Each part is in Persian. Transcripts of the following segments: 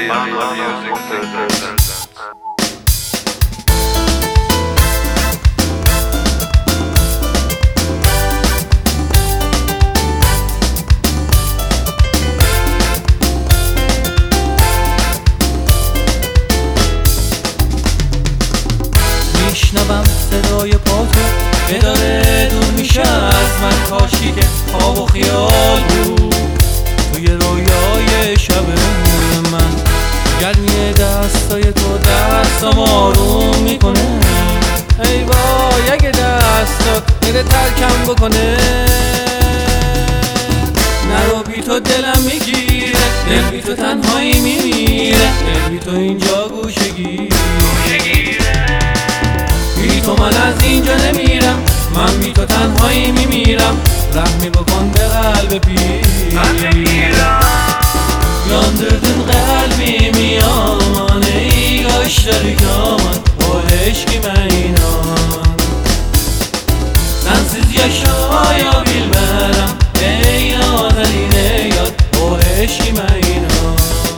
میشنوم صدای پاتو که داره دور میشه از من، کاشی که خواب و خیال بود توی رویای شب من. گرمی دستای تو دستم آروم میکنه، ای وای اگه دستات میره ترکم بکنه. نرو بی تو دلم میگیره، دل بی تو تنهایی میمیره، دل بی تو اینجا گوشگیره. بی تو من از اینجا نمیرم، من بی تو تنهایی میمیرم. رحمی بکن به قلب پیرم، yandırdın kalbimi yaman. Ey kaşları yaman, o eşkime inan. Sensiz yaşayabilmem, ey nazeline yad, o eşkime inan.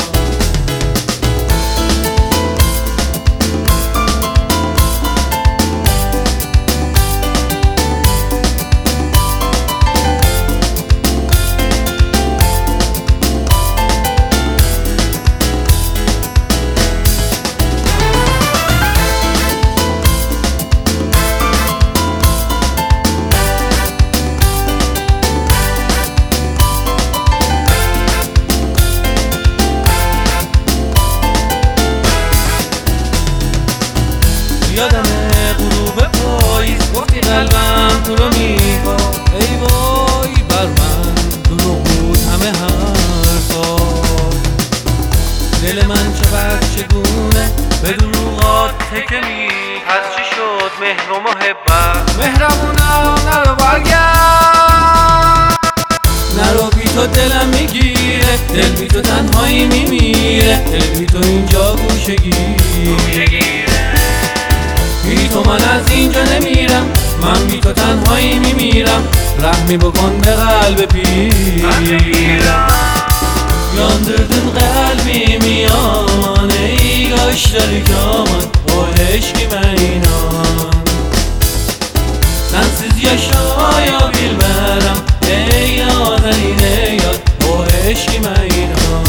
یادمه غروب پاییز گفتی قلبم تو رو میخواد، ای وای بر من دروغ بود همه حرفات. دل من چگونه به دروغات تکه می‌کرد. هرچی شد مهر و محبت، مهربونم نرو برگرد. نرو بی تو دلم میگیره، دل بی تو تنهایی میمیره، دل بی تو اینجا گوشگیره. بی تو من از اینجا نمیرم، من بی تو تنهایی میمیرم. رحمی بکن به قلب پیرم، yandırdın kalbimi yaman. Ey kaşları yaman, o eşkime inan. Sensiz yaşayabilmem, ey nazeline yad, o eşkime inan.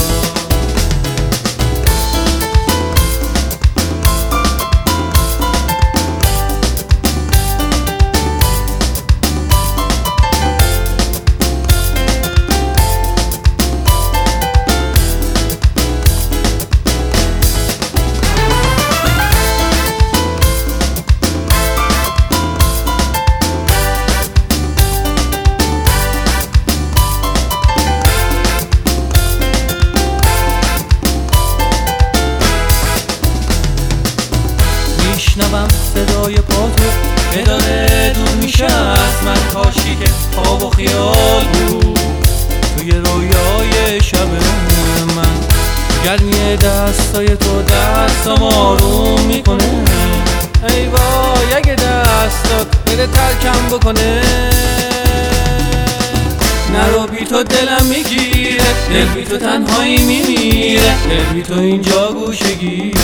میشنوم صدای پاتو که داره دور میشه از من، کاشی که خواب و خیال بود توی رویای شب من. گرمی دستای تو دستم آروم میکنه، ای وای اگه دستات میره ترکم بکنه. نرو بی تو دلم میگیره، دل بی تو تنهایی میمیره، دل بی تو اینجا گوشگیره.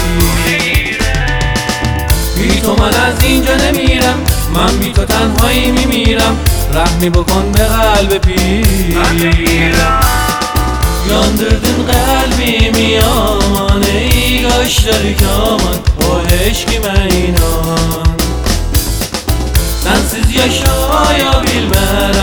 بی تو من از اینجا نمیرم، من بی تو تنهایی میمیرم. رحمی بکن به قلب پیرم، yandırdın kalbimi yaman. Ey kaşları yaman, o eşkime inan. Sensiz yaşayabilmem,